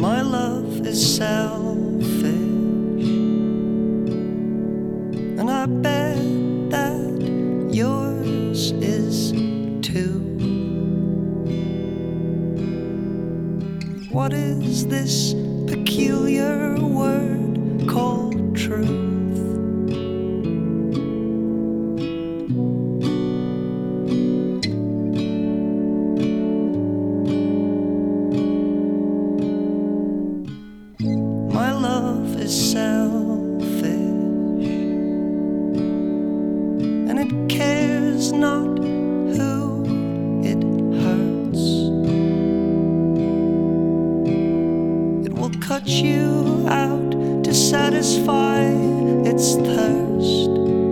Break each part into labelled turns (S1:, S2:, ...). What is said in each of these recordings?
S1: My love is selfish, and I bet that yours is too. What is this peculiar word called truth? My love is selfish, and it cares not who it hurts. It will cut you out to satisfy its thirst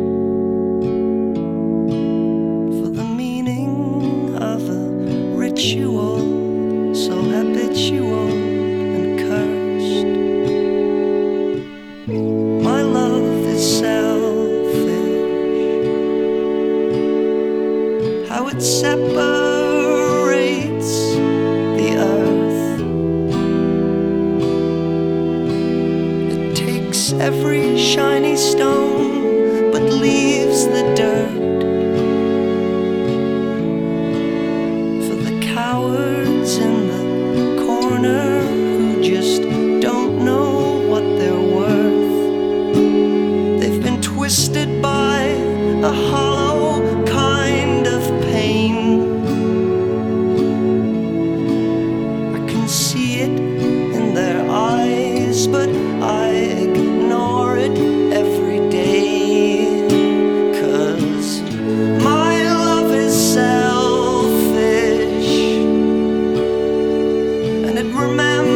S1: for the meaning of a ritual so habitual and cursed. My love is selfish, how it separates the earth. It takes every shiny stone but leaves the dirt for the cowards in the corner who just don't know what they're worth. They've been twisted by a hollow kind of pain. I can see it in their eyes, but I ignore it every day. 'Cause my love is selfish, and it remembers